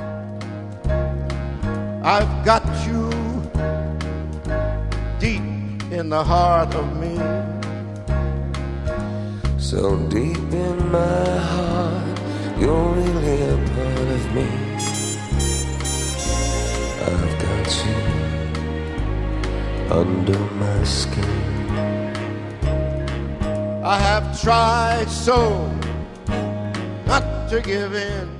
I've got you deep in the heart of me. So deep in my heart, you're really a part of me. I've got you under my skin. I have tried so not to give in.